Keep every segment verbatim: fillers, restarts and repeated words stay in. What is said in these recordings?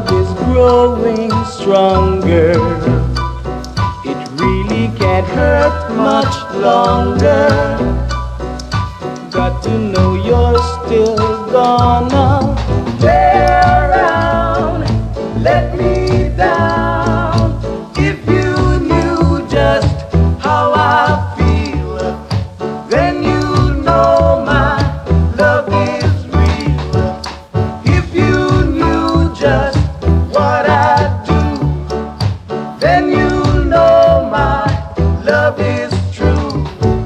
love is growing stronger. It really can't hurt much longer. Got to know you're still gonna play around, let me down. If you knew just how I feel, then you know my love is real. If you knew just what I do, then you know my love is true.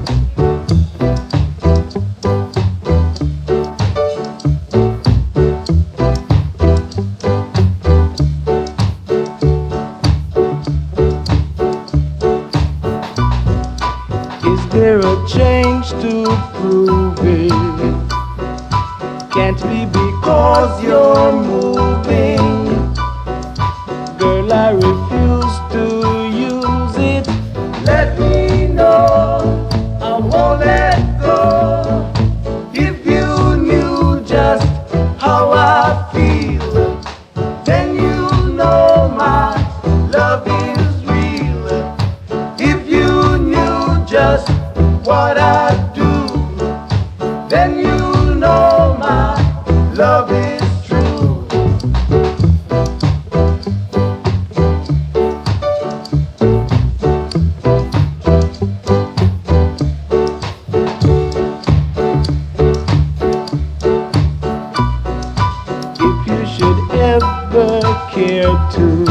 Is there a change to prove it? Can't be because you're moving. Girl, I refuse to use it. Let me know, I won't let go. If you knew just how I feel, then you know my love is real. If you knew just what I do, then you know my love is true. If you should ever care to